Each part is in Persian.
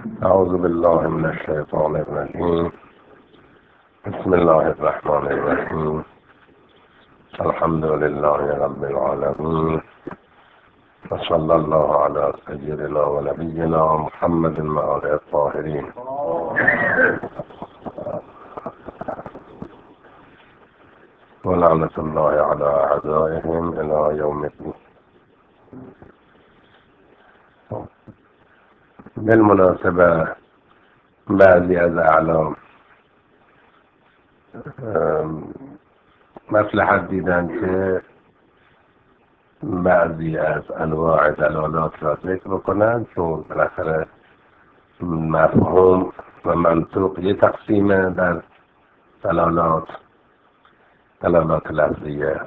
أعوذ بالله من الشيطان الرجيم. بسم الله الرحمن الرحيم. الحمد لله رب العالمين، وصلى الله على سيدنا ونبينا محمد وآله الطاهرين. ولعنة الله على أعدائهم إلى يوم الدين. بالمناسبة بعضی از اعلام مصلحت دیدن که بعضی از انواع دلالات را ذکر بکنند، چون بالاخره مفهوم و منطق یه تقسیمه در دلالات لفظیه.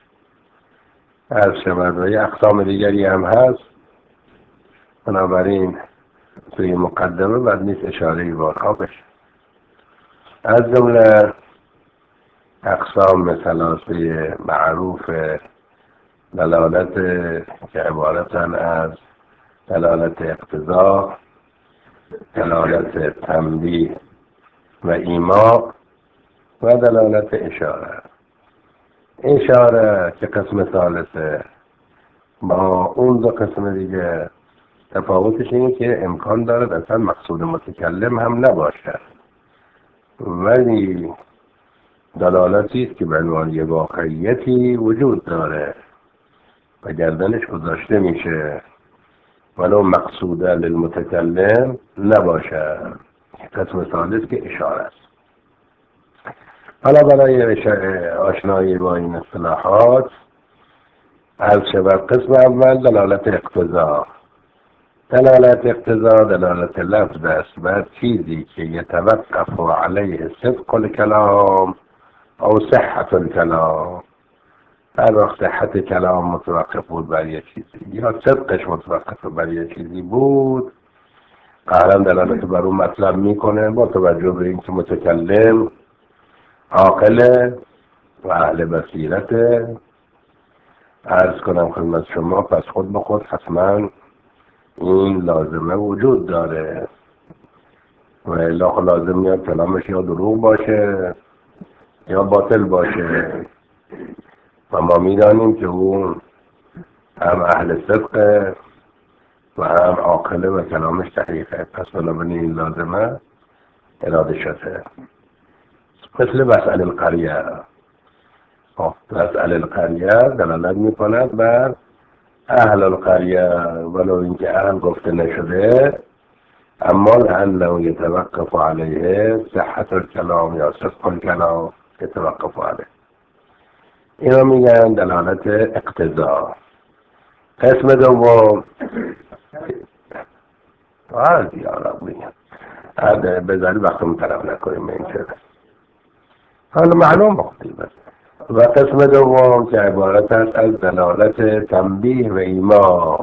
از شود و یه اقسام دیگری هم هست، بنابراین توی مقدمه باید نیست اشاره بارها بشه. از جمله اقسام ثلاثه معروف دلالت که عبارتن از دلالت اقتضا، دلالت تنبیه و ایما و دلالت اشاره. اشاره که قسم ثالثه با اون دو قسم دیگه تفاوتش اینه که امکان داره اصلا مقصود متکلم هم نباشه، ولی دلالتی است که به عنوان یه واقعیتی وجود داره و گردنش گذاشته میشه ولو مقصوده للمتکلم نباشه. قسم ثالث که اشاره است. حالا برای آشنایی با این اصطلاحات از شود قسم اول دلالت اقتضا. دلالت اقتضا دلالت لفظ است بر چیزی که یتوقف علیه صدق الکلام او صحت الکلام. هر وقت صحت کلام متوقف بود بر یک چیزی یا صدقش متوقف بر یک چیزی بود، قهرم دلالت بر اون مطلب میکنه با توجه به اینکه متکلم عاقل و اهل بصیرته. عرض کنم خدمت شما پس خود به خود حتما این لازمه وجود داره و الا لازم میاد کلامش یا دروغ باشه یا باطل باشه و ما میدانیم که اون هم اهل صدقه و هم عاقله و کلامش صحیحه. پس بنابراین این لازمه اراده شده. مثل مسئله القریه. مسئله القریه دلالت میکند بر اهل القریه ولو اینکه اهل گفته نشده، اما لانه یتوقف علیه صحت الکلام یا صدق الکلام یتوقف علیه. اینا میگن دلالت اقتضا. قسم دوم بذاری وقتمون طرف نکنیم این چه حالا معلوم بخدیم. و قسم دوم که عبارت است از دلالت تنبیه و ایما.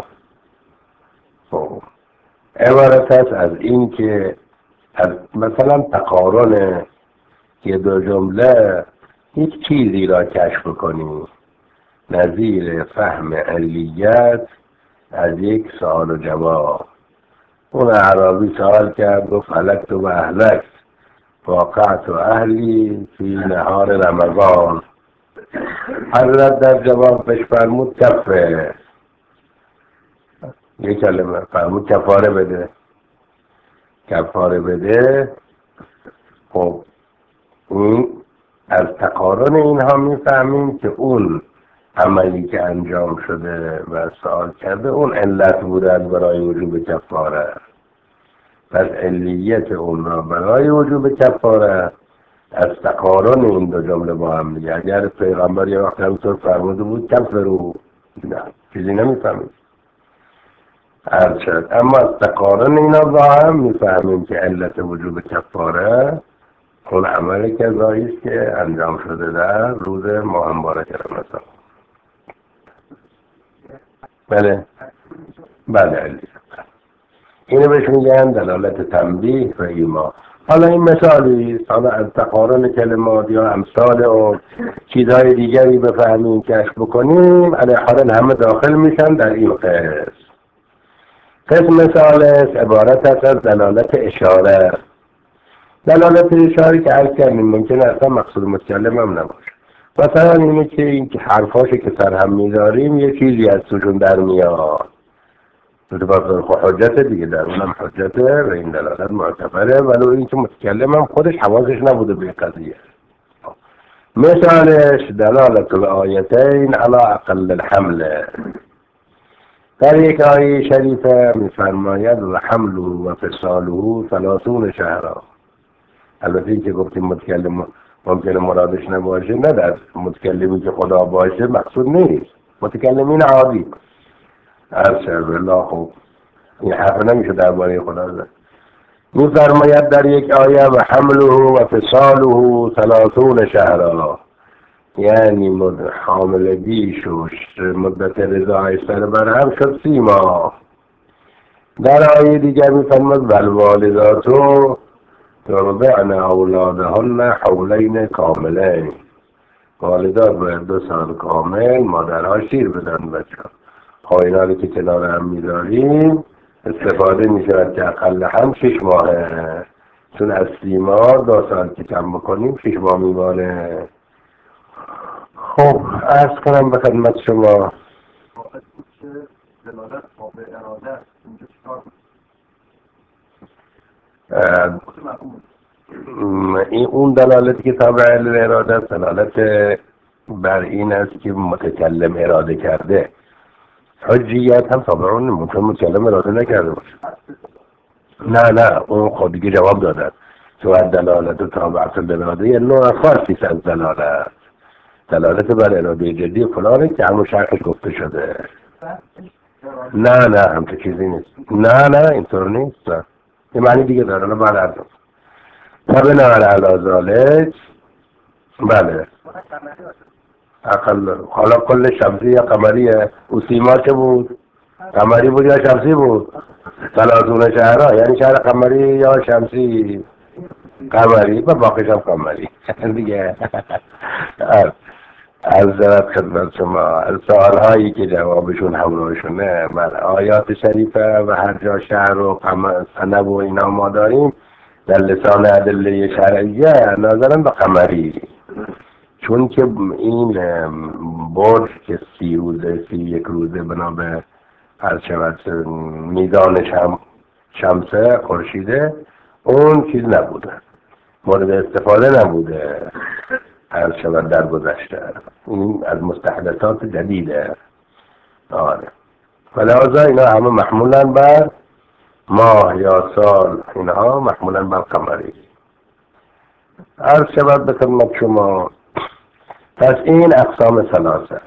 عبارت است از این که از مثلا تقارن که دو جمله یک چیزی را کشف کنی، نظیر فهم علیت از یک سوال و جواب. اون اعرابی سوال کرد گفت هلکت و اهلکت واقعت و اهلی فی نهار رمضان. حضرت در جواب بهش فرمود کفه، یک کلمه فرمود کفاره بده. خب این از تقارن اینها میفهمیم که اون عملی که انجام شده و سوال کرده اون علت بوده برای وجوب کفاره. پس علیت اون را برای وجوب کفاره از تقارن این دو جمله با هم دیگه. اگر پیغمبر یه وقت همطور فرموده بود کفرو، نه چیزی نمیفهمیم عرض شد. اما از تقارن اینا با هم میفهمیم که علت وجوب کفاره اون عملی که ضاییست که انجام شده در روز ماه مبارک رمضان. بله علیه. اینو بهش میگن دلالت تنبیه و ایما. حالا این مثالی حالا از تقارن کلمات یا امثال و چیزهای دیگری بفهمیم کشف بکنیم، علیه حال همه داخل میشن در این قسم. قسم ثالث عبارت است از دلالت اشاره. دلالت اشاره که عرض کردیم ممکن اصلا مقصود متکلم هم نباشه. مثلا اینه که این که حرفاشو که سر هم میذاریم یه چیزی از توشون در میاد. حجت دیگه، در اونم حجته و این دلالت معتبره، ولو این که متکلم هم خودش حواسش نبوده به قضیه. مثالش دلالت الآیتین علی اقل الحمل. در یک آیه شریفه میفرماید و حمل و فصاله 30 شهرا. البته این که گفتیم متکلم ممکنه مرادش نباشه، نه در متکلمی که خدا باشه مقصود نیست، متکلمین عادی. ارشد بالله خوب این حرف نمیشه درباره خدا زد. میفرماید در یک آیه و حمله و فصاله 30 شهرا، یعنی حاملگیش و مدت رضاعش سر برهم شد 30 ماه. در آیه دیگر میفرماید والوالدات یرضعن اولادهن حولین کاملین. والدات باید 2 سال کامل مادرها شیر بدن بچه‌ها. اینا که کنار هم میذاریم استفاده میشود که اقل هم 6 ماهه، چون از 30 ماه 2 سال که کم بکنیم 6 ماه میمانه. خب عرض کنم به خدمت شما این اون دلالتی که تابع اراده است، دلالت بر این است که متکلم اراده کرده. حجیت هم تابع اون ممکن متکلم اراده نکرده باشه. نه اون خود دیگه جواب دادن. تو دلالت تابع الاراده یه نوع خاصی از دلالت بر اراده جدی فلانه که همون شرحش گفته شده. نه همچه چیزی نیست. نه اینطور نیست. نه یه معنی دیگه داره. بعد ارزم فبناء علی ذلک بله حالا کل شمسی یا قمریه؟ او سیما چه بود؟ قمری بود یا شمسی بود؟ 30 شهرها یعنی شهر قمری یا شمسی؟ قمری و باقیش هم قمری دیگه. عرض خدمت شما سوالهایی که جوابشون همراهشونه من آیات شریفه و هر جا شهر و سنب و اینا ما داریم در لسان ادله شرعیه ناظرن به قمری، چون که این برج که 30 روزه 31 روزه بنا به هر شود میزانش هم شمسه خورشیده اون چیز نبوده، مورد استفاده نبوده هر شود در گذشته. این از مستحدثات جدیده. آره فلذا اینا همه محمولن بر ماه یا سال، اینها محمولن بر قمری. عرض شود به خدمت شما پس این اقسام ثلاثه.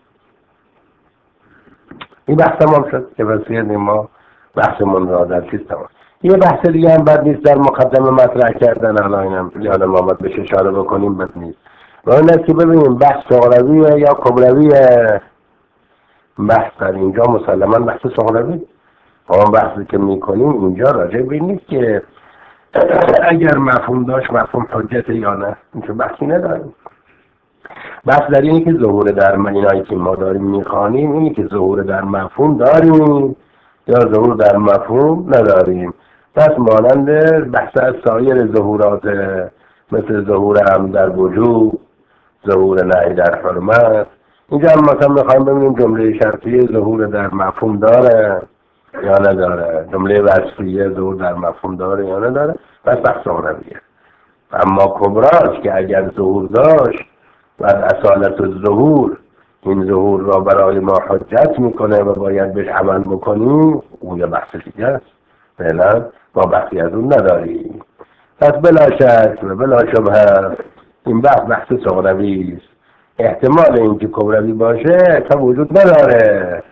این بحث تمام شد که وسیعت ما بحثمون را در چیز تمام. یه بحث دیگه هم بد نیست در مقدمه مطرح کردن، الان اینم یادم آمد بهش اشاره بکنیم، بد نیست. و اون است که ببینیم بحث صغرویه یا کبرویه. بحث در اینجا مسلما بحث صغروی. اون بحثی که میکنیم اینجا راجع به این نیست که اگر مفهوم داشت مفهوم حجت یا نه، اینجا بحثی نداریم. بحث در اینه که ظهور در اینایی که ما داریم میخوانیم اینه که ظهور در مفهوم داریم یا ظهور در مفهوم نداریم. پس مانند بحث از سایر ظهورات مثل ظهور هم در وجود، ظهور نهی در حرمت. اینجا هم مثلا میخوایم ببینیم جمله شرطیه ظهور در مفهوم داره یا نداره، جمله وصفیه ظهور در مفهوم داره یا نداره. پس بحث اونویه. اما کبراش که اگر ظهور داشت و اصالت الظهور این ظهور را برای ما حجت میکنه و باید بهش عمل بکنیم، اون یه بحث دیگه است. فعلا ما بحثی از اون نداریم. پس بلا شک و بلا شبهه این بحث صغروی است. احتمال اینکه کبروی باشه تا وجود نداره.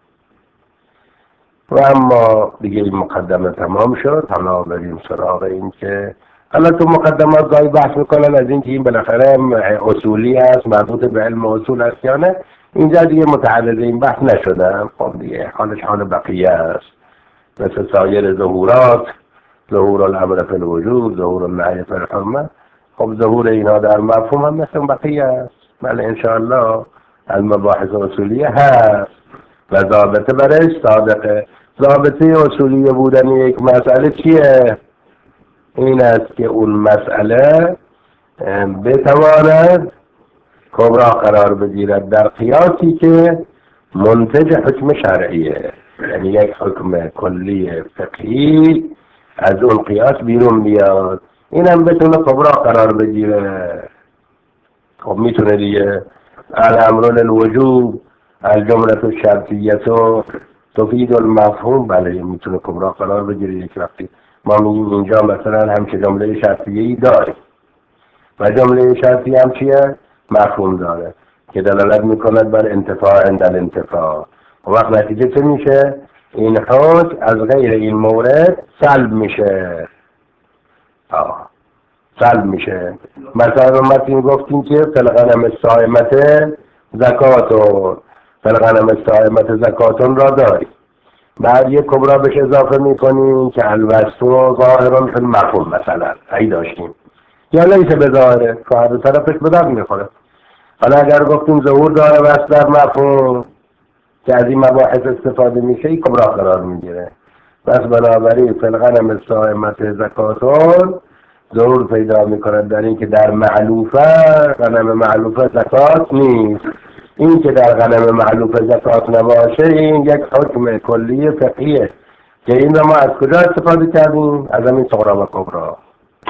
و اما دیگه این مقدمه تمام شد. حالا بریم سراغ این که حالا تو مقدمات گاهی بحث میکنن از این که این بالاخره اصولی است، مربوط به علم اصول است یا نه. اینجا دیگه متعرض این بحث نشدن. خب دیگه حالش حال بقیه است، مثل سایر ظهورات، ظهور الامر فی الوجود، ظهور النهی فی الحرمه. خب ظهور اینا در مفهوم هم مثل بقیه است. بله انشاءالله المباحث اصولیه هست و ضابطه برش صادقه. ضابطه اصولی بودن یک مسئله چیه؟ این است که اون مسئله بتواند کبرا قرار بگیرد در قیاسی که منتج حکم شرعیه، یعنی یک حکم کلی فقهی از اون قیاس بیرون بیاد، اینم بتونه کبرا قرار بگیره. خب میتونه دیگه. الامر للوجوب الجمله الشرطیه تفید المفهوم، بله میتونه کبرا قرار بگیره. یک وقتی ما میگیم اینجا مثلا همچه جمله شرطیه ای داره و جمله شرطیه هم چیه؟ مفهوم داره که دلالت میکند بر انتفاع عند الانتفاع. وقت نتیجه چه میشه؟ این حکم از غیر این مورد سلب میشه. سلب میشه. مثلا ما گفتیم که فلغنم الصائمت زکاتون، فلغنم الصائمت زکاتون را داریم، بعد یک کبرا بهش اضافه میکنیم که الوصف ظاهران فی المفهوم مثلا ای داشتیم، یا لیس به ظاهره که هر طرفش به درد میخوره. حالا اگر گفتیم ظهور داره وصف در مفهوم که از این مباحث استفاده میشه، این کبرا قرار میگیره. بس بنابراین فلغنم الصائمت زکاتون ظهور پیدا میکند در این که در معلوفه غنم معلوفه زکات نیست. این که در غنم معلوفه زکات نباشه این یک حکم کلی فقهیه که این را ما از کجا استفاده کردیم؟ از همین صغرا و کبرا.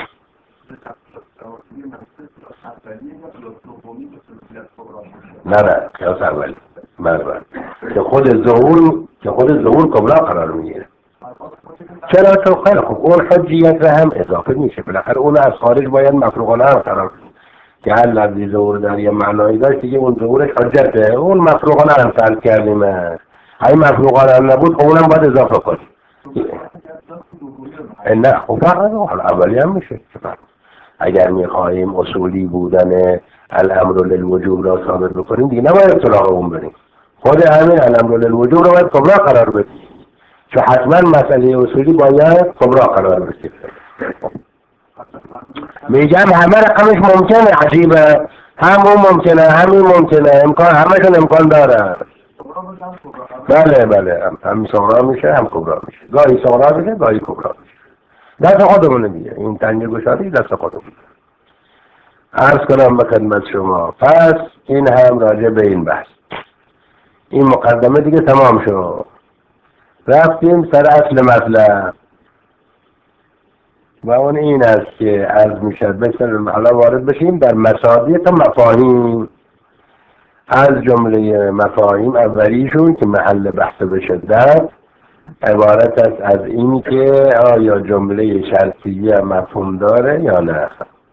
نه قیاس اولی. بله که خود ظهور کبرا قرار میگیره. چرا؟ چون خیلی خوب اون حجیت را هم اضافه میشه، بالاخره اون از خارج باید مفروغانه هم قرار که هر لفظی ظهور در یه معنایی داشت دیگه اون ظهورش حجته، اون مفروغانه هم فرض کردیم. اگه مفروغانه هم نبود خب اونم باید اضافه کنیم. نه خب اولی هم میشه. اگر میخواهیم اصولی بودن الامر للوجوب را ثابت بکنیم دیگه نباید سراغ اون بریم، خود همین الامر للوجوب را باید کبرا قرار بدیم، چون حتما مسئله اصولی باید کبرا قرار بدیم. میگم همه رقمش ممکنه، عجیبه، هم اون ممکنه همین ممکنه، امکان همشون امکان داره. بله هم صغرا میشه هم کبرا میشه، گاهی صغرا میشه گاهی کبرا میشه. دست خودمونه دیگه، این تنگه گشادی دست خودمونه. عرض کنم به خدمت شما، پس این هم راجع به این بحث، این مقدمه دیگه تمام شد. رفتیم سر اصل مطلب و اون این است که عرض میشد بسیار حالا وارد بشیم در مصادیق مفاهیم. از جمله مفاهیم اولیشون که محل بحث به شدت عبارت است از این که آیا جمله شرطیه مفهوم داره یا نه.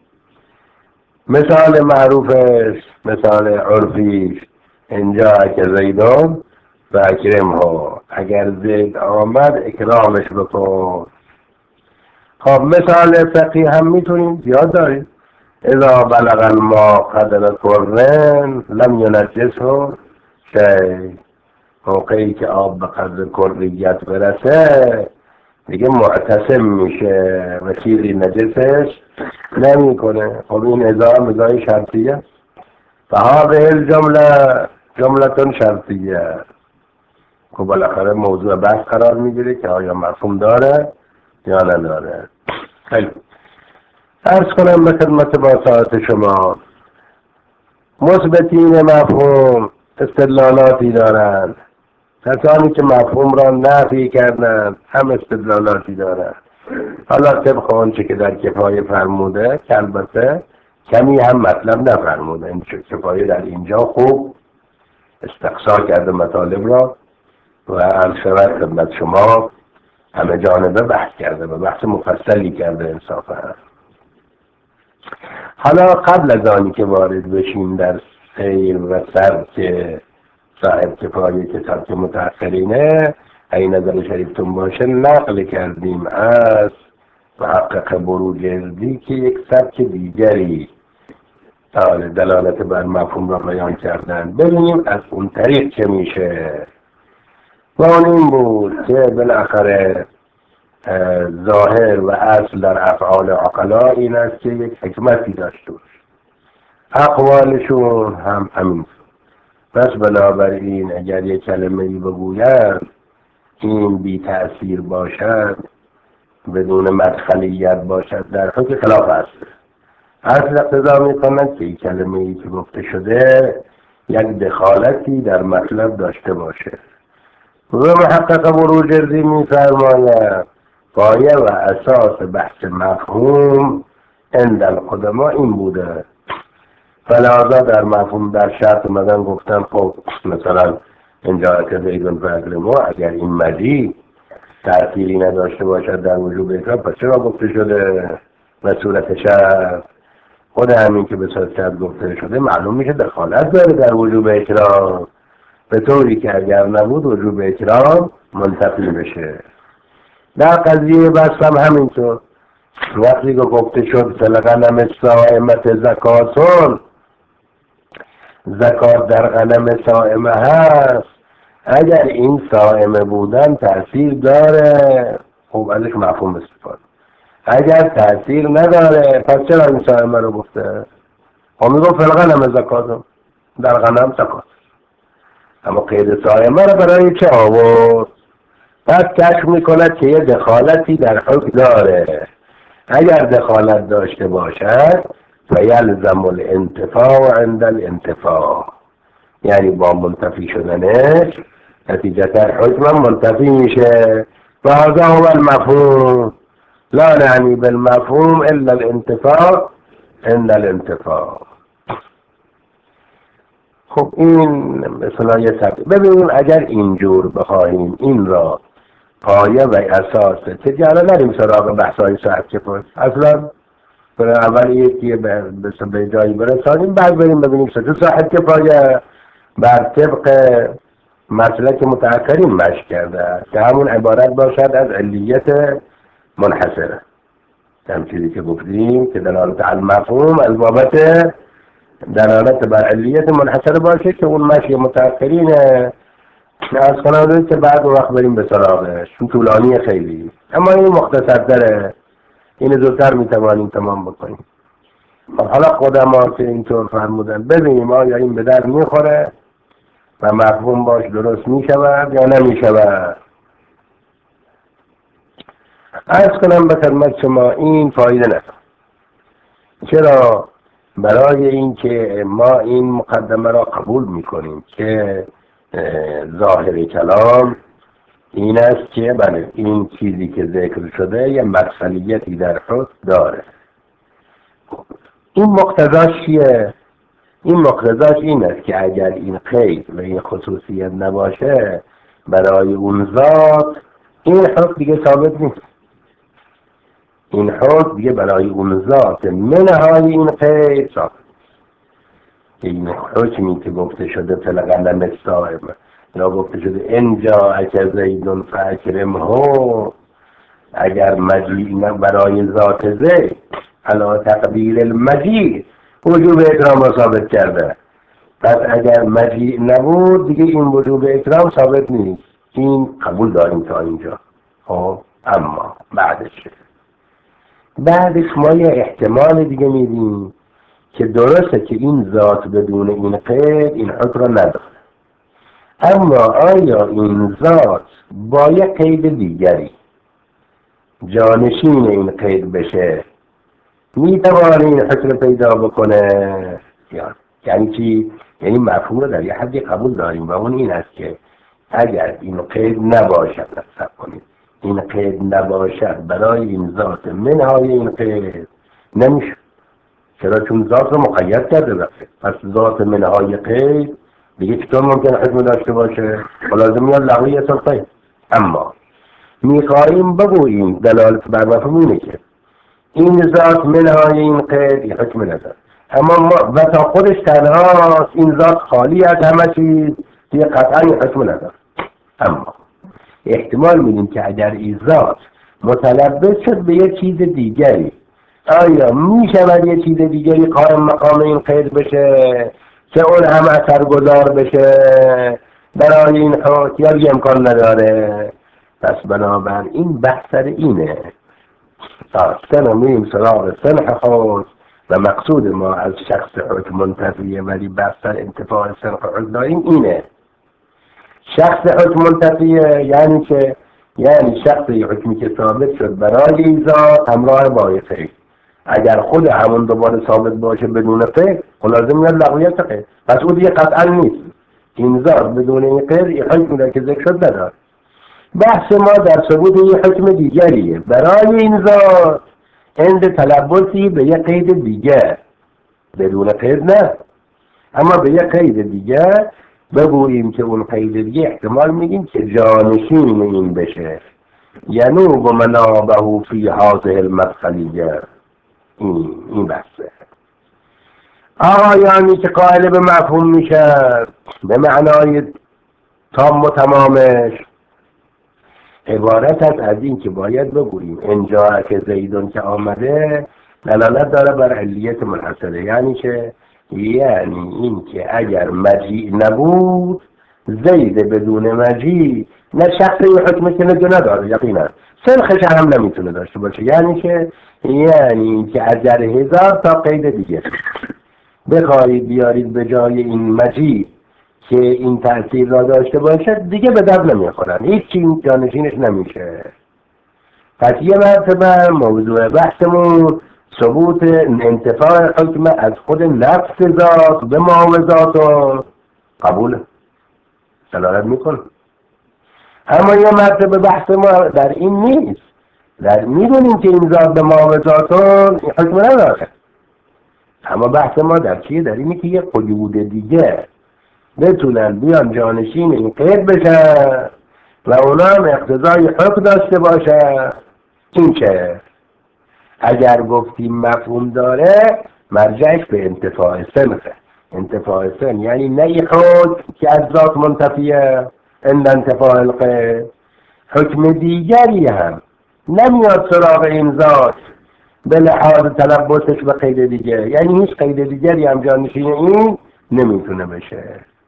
مثال معروفش، مثال عرفیش اینجا که زیدون و اکرمه، اگر زید آمد اکرامش بکن. خب مثال فقهی هم میتونیم زیاد داریم. اذا بلغ الماء قدر کرن لم ینجسه شیء، موقعی که آب به قدر کریت برسه دیگه معتصم میشه و چیزی نجسش نمیکنه. خب این ازای شرطیه، فهذه جمله شرطیه. خب بالاخره موضوع بحث قرار میگیره که آیا مفهوم داره یا نداره. خیلی عرض کنم به خدمت باسطات شما، مثبتین مفهوم استدلالاتی دارند، کسانی که مفهوم را نفی کردند هم استدلالاتی دارند. حالا طبق آنچه که در کفایه فرموده که البته کمی هم مطلب نفرموده، این کفایه در اینجا خوب استقصا کرده مطالب را و عرض شود خدمت شما همه جانبه بحث کرده و بحث مفصلی کرده انصافا. حالا قبل از آنی که وارد بشیم در سیر و سرک صاحب کفایه که سبک متأخرینه این نظر شریفتون باشه، نقل کردیم از محقق بروجردی که یک سبک دیگری دلالت بر مفهوم را بیان کردن. ببینیم از اون طریق چه میشه. و اون این بود که بالاخره ظاهر و اصل در افعال عقلا این است که یک حکمتی داشته باشه، اقوالشون هم همین. پس بنابراین اگر یک کلمه‌ای بگویند این بی تأثیر باشد، بدون مدخلیت باشد، در حکم خلاف است. اصل اقتضا می‌کند که این کلمه‌ای که گفته شده یک دخالتی در مطلب داشته باشه. و محقق بروجردی می‌فرماید پایه و اساس بحث مفهوم عند القدما این بوده. فلذا در مفهوم در شرط اومدن گفتن خب مثلا اینجا که زیدون فضل ما اگر این مجید تأثیری نداشته باشد در وجوب اکرام پس چرا گفته شده و صورت شرط؟ خود همین که به صورت شرط گفته شده معلوم میشه دخالت داره در وجوب اکرام، به طوری که اگر نبود وجوب اکرام منتفی بشه. در قضیه بس هم همینطور وقتی که گفته شد فلغنم سائمت زکاتون، زکات در غنم سائمه هست، اگر این سائمه بودن تأثیر داره خب ازش مفهوم استفاده، اگر تأثیر نداره پس چرا این سائمه رو گفته؟ خب میگو فلغنم زکاتون، در غنم زکات، اما قید سائمه رو برای چه آورد؟ پس کشف میکند که یه دخالتی در حکم داره. اگر دخالت داشته باشد فیلزم الانتفاع عند الانتفاع، یعنی با منتفی شدنش نتیجتا حکم منتفی میشه. و هذا هو المفهوم، لا نعنی بالمفهوم الا الانتفاع عند الانتفاع. خب این مثلا یه سبب. ببینیم اگر اینجور بخواهیم این را پایه و اساسه که جالا نریم سراغ بحثای صحت که پس اصلا اول یکی به جایی برسانیم بعد بریم ببینیم تو صحت که پایه بر طبق مسلک متأخرین مشک کرده که همون عبارت باشد از علیت منحصره، هم چیزی که گفتیم که دلالت علی مفهوم از بابت دلالت بر علیت منحصره باشه که اون مشک متأخرینه. از کنم که بعد وقت بریم به سراغش، چون طولانی خیلی، اما این مختصر داره، این زودتر میتوانیم تمام بکنیم. حالا قدما که اینطور فرمودن ببینیم آیا این به در میخوره و مفهوم باش درست میشود یا نمیشود. عرض کنم به خدمت شما این فایده نداره. چرا؟ برای اینکه ما این مقدمه را قبول میکنیم که ظاهر کلام این است که بله این چیزی که ذکر شده یه مدخلیتی در حکم داره. این مقتضاش چیه؟ این مقتضاش این است که اگر این قید و این خصوصیت نباشه برای اون ذات این حکم دیگه ثابت نیست. این حکم دیگه برای اون ذات منهای این قید ثابت. این حکمی که گفته شده فلغنم السائمه یا گفته شده انجا اکر زیدون فاکرمه، اگر مجیء برای ذات زید علا تقدیر المجیء وجوب اکرام را ثابت کرده، پس اگر مجیء نبود دیگه این وجوب اکرام ثابت نیست. این قبول داریم تا اینجا. خب اما بعدش ما یه احتمال دیگه میدیم که درسته که این ذات بدون این قید این حکم را نداره، اما آیا این ذات با یک قید دیگری جانشین این قید بشه میتوانه این حکم پیدا بکنه؟ یعنی چی؟ یعنی مفهوم رو در یه حدی قبول داریم و اون این است که اگر این قید نباشد، نصب کنید این قید نباشد برای این ذات منهای این قید نمیشه. چرا؟ چون ذات رو مقید کرده بخشه. پس ذات منهای قید دیگه چطور ممکن حکم داشته باشه؟ لازم میاد لغویت القید. اما میخواییم بگوییم دلالت بر مفهوم اینه که این ذات منهای این قید حکم نداره، اما ما و تا خودش تنهاست این ذات خالی از همه چیز دیگه قطعا حکم نداره. اما احتمال میدیم که اگر این ذات متلبس شد به یک چیز دیگری، آیا میشود یک چیز دیگری قائم مقام این قید بشه که اون هم اثرگذار بشه برای این حکم یا امکان نداره؟ پس بنابراین این بحث اینه سنه میم سراغ سنح خود و مقصود ما از شخص حکم منتفیه ولی بحث انتفاع سنح حکم داریم اینه شخص حکم منتفیه یعنی که یعنی شخصی حکمی که ثابت شد برای این ذات همراه با قید. اگر خود همون دوباره ثابت باشه بدون قید لازم میاد لغویت قید، پس اون دیگه قطعا نیست. این ذات بدون این قید این حکمی را که ذکر شد نداره. بحث ما در ثبوت این حکم دیگریه برای این ذات عند تلبسی به یک قید دیگه، بدون قید نه، اما به یک قید دیگه بگوییم که اون قید دیگه احتمال میگیم که جانشین این بشه، ینوب منابه فی هذه المدخلیه. این بحثه. یعنی که قائل به مفهوم میشه به معنای تام و تمامش عبارت است از این که باید بگوییم اینجا که زیدون که آمده دلالت داره بر علیت منحصره، یعنی این که اگر مجیء نبود زید بدون مجیء نه شخص یه حکم که نداره یقینا سرخش هم نمیتونه داشته باشه، یعنی که اگر 1000 تا قید دیگه بخواهید بیارید به جای این مجیء که این تأثیر را داشته باشه دیگه به درد نمیخورن، هیچ چی جانشینش نمیشه. پس یه مرتبه موضوع بحثمون ثبوت انتفاع حکم از خود نفس ذات به معاوضات قبول دلالت میکنه. اما یه مرتبه بحث ما در این نیست، در میدونیم که این ذات به معاوضات این حکم نداره، اما بحث ما در چیه؟ در اینی که یه قیود دیگه بتونن بیان جانشین این قید بشن و اونا هم اقتضای حکم داشته باشه. این که اگر گفتیم مفهوم داره مرجعش به انتفاع سنخه. انتفاع سن یعنی نه حکم که از ذات منتفیه الا انتفاع القید، حکم دیگری هم نمیاد سراغ این ذات به لحاظ تلبسش به قید دیگه، یعنی هیچ قید دیگری هم جانشین این نمیتونه بشه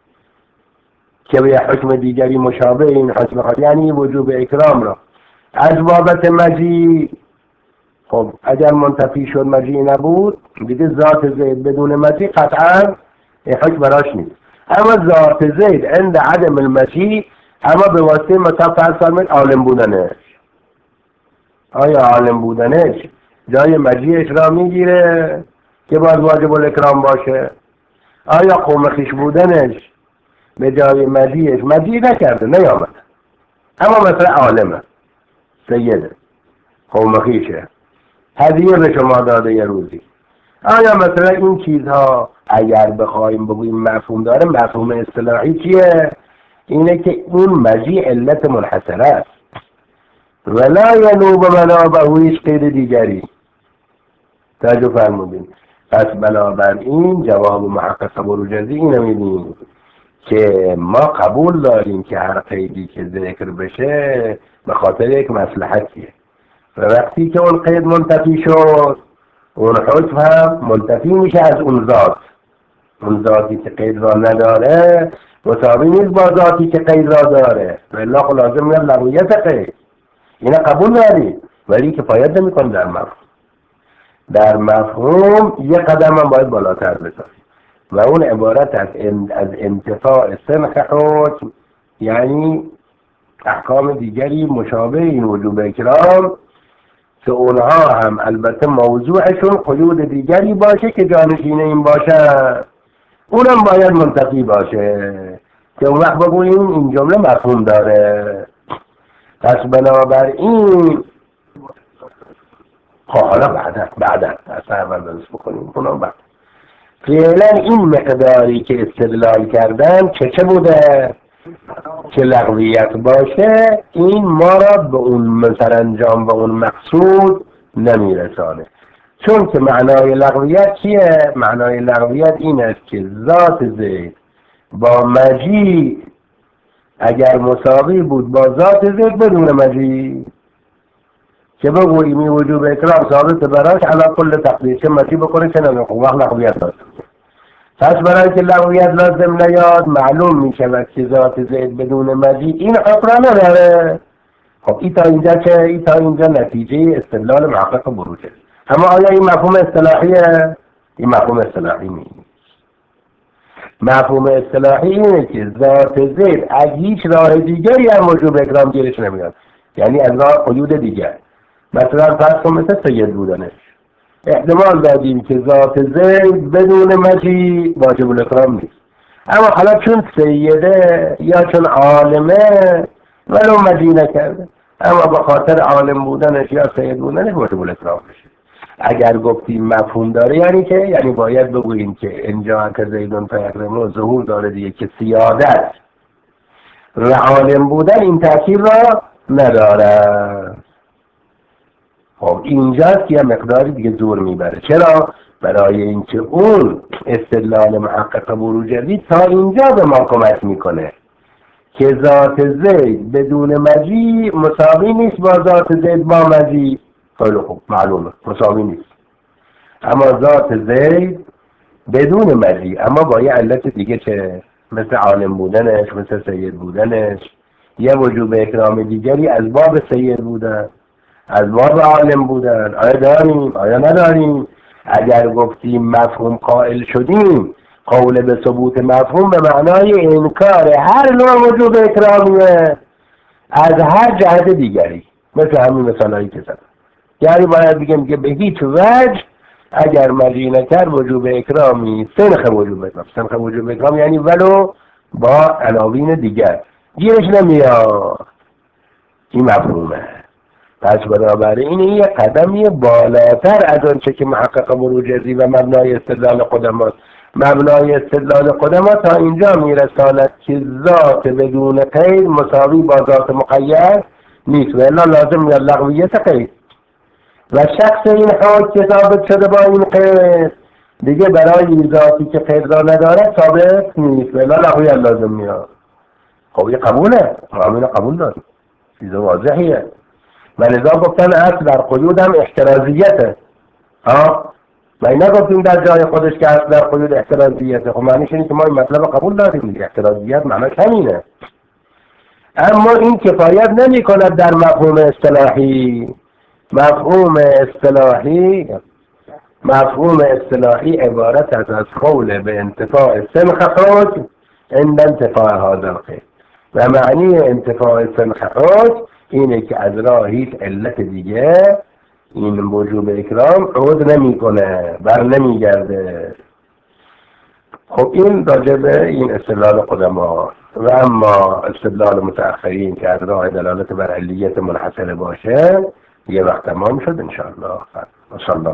که به حکم دیگری مشابه این حکم خواهد، یعنی وجوب اکرام را از بابت مجیء. خب اگر منتفی شد مجیء نبود دیگه ذات زید بدون مجیء قطعا حکم براش نیست، اما ذات زید عند عدم المجیء اما به واسطه متفعل فرمید عالم بودنش. آیا عالم بودنش جای مجیءش را میگیره که باز واجب الاکرام باشه؟ آیا قوم خویش بودنش به جای مجیءش مجیء نکرده نیامد اما مثلا عالمه سیده قوم خویشه هدیه به شما داده یه روزی، آیا مثلا این چیزها اگر بخوایم بگوییم مفهوم داره مفهوم اصطلاحی چیه؟ اینه که اون مجیء علت منحصره است ولا ینوب منابه هیچ قید دیگری. توجه فرمودین؟ پس بنابراین جواب محقق بروجردی اینو میدیم که ما قبول داریم که هر قیدی که ذکر بشه به خاطر یک مصلحتیه و وقتی که اون قید منتفی شد اون حکم هم منتفی میشه از اون ذات. اون ذاتی که قید را نداره مساوی نیست با ذاتی که قید را داره و الا لازم میاد لغویت قید. اینا قبول داریم ولی کفایت نمیکنه در مفهوم یه قدم هم باید بالاتر بسازیم و اون عبارت از انتفاع سنخ حکم، یعنی احکام دیگری مشابه این وجوب اکرام که اونها هم البته موضوعشون قیود دیگری باشه که جانشین این باشه اونم باید منتفی باشه که اون وقت بگوییم این جمله مفهوم داره. پس بنابراین حالا بعدا اصلا اول درست بکنیم اونم بعد فعلا این مقداری که استدلال کردن چه بوده که لغویت باشه این ما را به اون سرانجام و اون مقصود نمیرسانه، چون که معنای لغویت چیه؟ معنای لغویت این است که ذات زید با مجیء اگر مساوی بود با ذات زید بدون مجیء که بگوییم این وجوب اکرام ثابت براش علا کل تقدیر چه مجیء بکنه چه نمیخواه وقت لغویت داشت. پس برای که لغویت لازم نیاد معلوم می شود که ذات زید بدون مجیء این حکم نداره. خب این تا اینجا نتیجه استدلال محقق بروجه. اما آیا این مفهوم اصطلاحیه؟ این مفهوم اصطلاحی نیست. مفهوم اصطلاحی اینه که ذات زید از هیچ راه دیگری هم وجوب اکرام گیرش نمیاد، یعنی از راه قیود دیگر. مثلا فرض کن مثل سید بودنش احتمال دادیم که ذات زید بدون مجی واجب الاکرام نیست، اما حالا چون سیده یا چون عالمه ولو مجی نکرده، اما به خاطر عالم بودنش یا سید بودنش واجب الاکرام میشه. اگر گفتیم مفهوم داره یعنی باید بگوییم که اینجا که زیدون فیقرمو ظهور داره دیگه که سیادت و عالم بودن این تأثیر را نداره. خب اینجاست که یه مقداری دیگه زور میبره. چرا؟ برای اینکه اون استدلال محقق بروجردی تا اینجا به ما کمک میکنه که ذات زید بدون مجی مساوی نیست با ذات زید با مجی. خیلی خوب معلومه مساوی نیست، اما ذات زید بدون مجی اما با یه علت دیگه که مثل عالم بودنش، مثل سید بودنش، یه وجوب اکرام دیگری از باب سید بودن، از باب عالم بودن. آیا داریم؟ آیا نداریم؟ اگر گفتیم مفهوم قائل شدیم، قول به ثبوت مفهوم به معنای انکار هر نوع وجوب اکرامیه از هر جهت دیگری، مثل همین مثالایی که زدم. یعنی باید بگیم که به هیچ وجه اگر مجی نکرد وجوب اکرامی سنخ وجوب اکرام یعنی ولو با عناوین دیگر گیرش نمیاد. این مفهومه. پس بنابراین این یک قدمی بالاتر از آنچه که محقق بروجردی و مبنای استدلال قدما تا اینجا میرساند که ذات بدون قید مساوی با ذات مقید نیست و الا لازم میاد لغویت قید و شخص این حکم که ثابت شده با این قید دیگه برای ذاتی که قید را ندارد ثابت نیست و الا لغویت لازم میاد. خب این قبوله، همین قبول داریم، چیز واضحیه. و لذا گفتن اصل در قیود هم احترازیته. و اینا گفتیم در جای خودش که اصل در قیود احترازیته. خب معنیش اینه که ما این مطلب قبول داریم، احترازیت معنیش همینه. اما این کفایت نمی کند در مفهوم اصطلاحی. مفهوم اصطلاحی عبارت از قول به انتفاع سنخ حکم عند انتفاع هذا القید و معنی انتفاع سنخ حکم اینه که از راه هیچ علت دیگه این وجوب اکرام عود نمی کنه، بر نمی گرده. خب این راجع به این استدلال قدما و اما استدلال متأخرین که از راه دلالت بر علیت منحصره باشه یه وقت تمام شد انشاءالله.